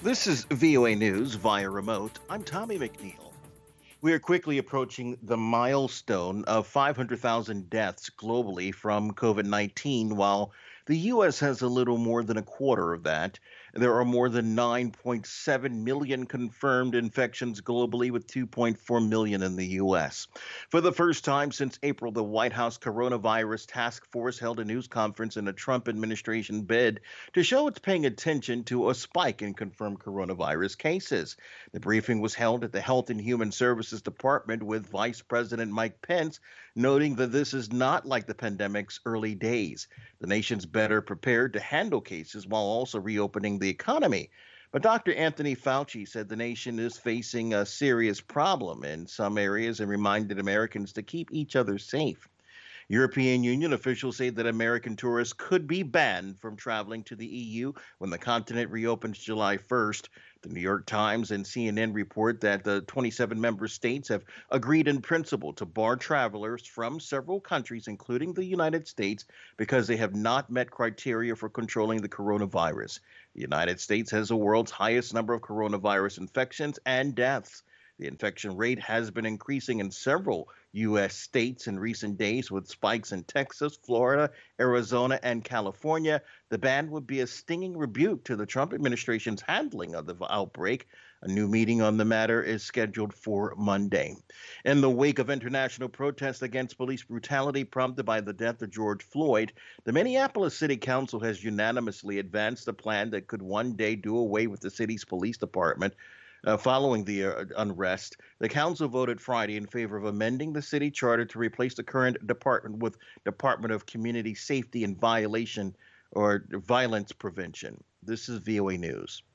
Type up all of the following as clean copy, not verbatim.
This is VOA News via remote. I'm Tommy McNeil. We are quickly approaching the milestone of 500,000 deaths globally from COVID 19, while the U.S. has a little more than a quarter of that. There are more than 9.7 million confirmed infections globally, with 2.4 million in the U.S. For the first time since April, the White House Coronavirus Task Force held a news conference in a Trump administration bid to show it's paying attention to a spike in confirmed coronavirus cases. The briefing was held at the Health and Human Services Department with Vice President Mike Pence, noting that this is not like the pandemic's early days. The nation's better prepared to handle cases while also reopening the economy. But Dr. Anthony Fauci said the nation is facing a serious problem in some areas and reminded Americans to keep each other safe. European Union officials say that American tourists could be banned from traveling to the EU when the continent reopens July 1st. The New York Times and CNN report that the 27 member states have agreed in principle to bar travelers from several countries, including the United States, because they have not met criteria for controlling the coronavirus. The United States has the world's highest number of coronavirus infections and deaths. The infection rate has been increasing in several U.S. states in recent days, with spikes in Texas, Florida, Arizona, and California. The ban would be a stinging rebuke to the Trump administration's handling of the outbreak. A new meeting on the matter is scheduled for Monday. In the wake of international protests against police brutality prompted by the death of George Floyd, the Minneapolis City Council has unanimously advanced a plan that could one day do away with the city's police department. Following the unrest, the council voted Friday in favor of amending the city charter to replace the current department with Department of Community Safety and Violation or Violence Prevention. This is VOA News.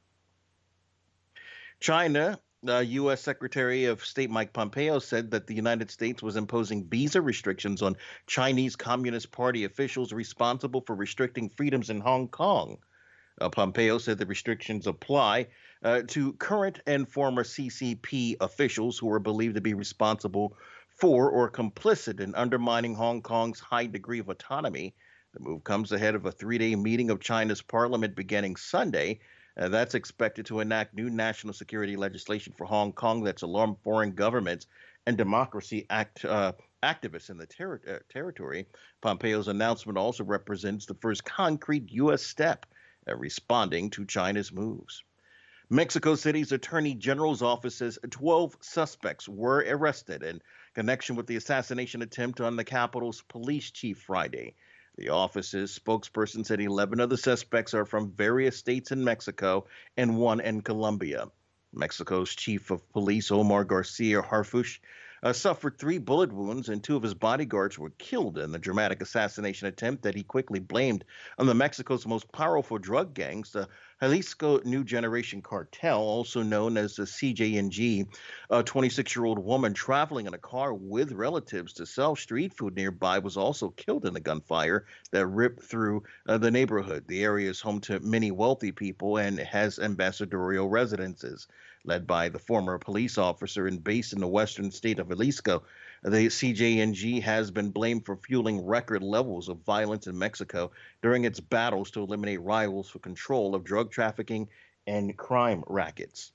China, U.S. Secretary of State Mike Pompeo said that the United States was imposing visa restrictions on Chinese Communist Party officials responsible for restricting freedoms in Hong Kong. Pompeo said the restrictions apply to current and former CCP officials who are believed to be responsible for or complicit in undermining Hong Kong's high degree of autonomy. The move comes ahead of a 3-day meeting of China's parliament beginning Sunday. That's expected to enact new national security legislation for Hong Kong that's alarmed foreign governments and democracy activists in the territory. Pompeo's announcement also represents the first concrete U.S. step responding to China's moves. Mexico City's Attorney General's office says 12 suspects were arrested in connection with the assassination attempt on the capital's police chief Friday. The office's spokesperson said 11 of the suspects are from various states in Mexico and one in Colombia. Mexico's chief of police, Omar Garcia Harfuch, suffered 3 bullet wounds, and 2 of his bodyguards were killed in the dramatic assassination attempt that he quickly blamed on the Mexico's most powerful drug gangs, the Jalisco New Generation Cartel, also known as the CJNG. A 26-year-old woman traveling in a car with relatives to sell street food nearby was also killed in a gunfire that ripped through the neighborhood. The area is home to many wealthy people and has ambassadorial residences. Led by the former police officer and based in the western state of Jalisco, the CJNG has been blamed for fueling record levels of violence in Mexico during its battles to eliminate rivals for control of drug trafficking and crime rackets.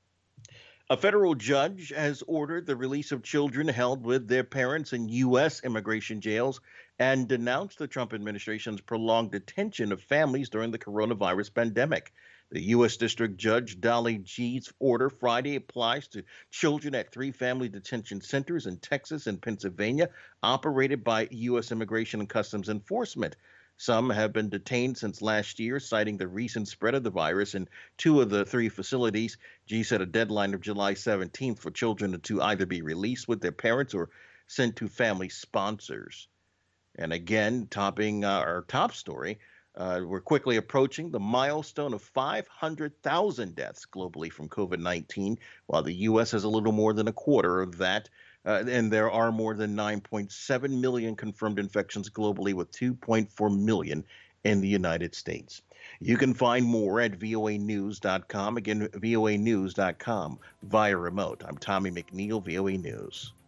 A federal judge has ordered the release of children held with their parents in U.S. immigration jails and denounced the Trump administration's prolonged detention of families during the coronavirus pandemic. The U.S. District Judge Dolly G's order Friday applies to children at 3 family detention centers in Texas and Pennsylvania, operated by U.S. Immigration and Customs Enforcement. Some have been detained since last year, citing the recent spread of the virus in 2 of the 3 facilities. G set a deadline of July 17th for children to either be released with their parents or sent to family sponsors. And again, topping our top story, we're quickly approaching the milestone of 500,000 deaths globally from COVID-19, while the U.S. has a little more than a quarter of that. And there are more than 9.7 million confirmed infections globally, with 2.4 million in the United States. You can find more at voanews.com. Again, voanews.com via remote. I'm Tommy McNeil, VOA News.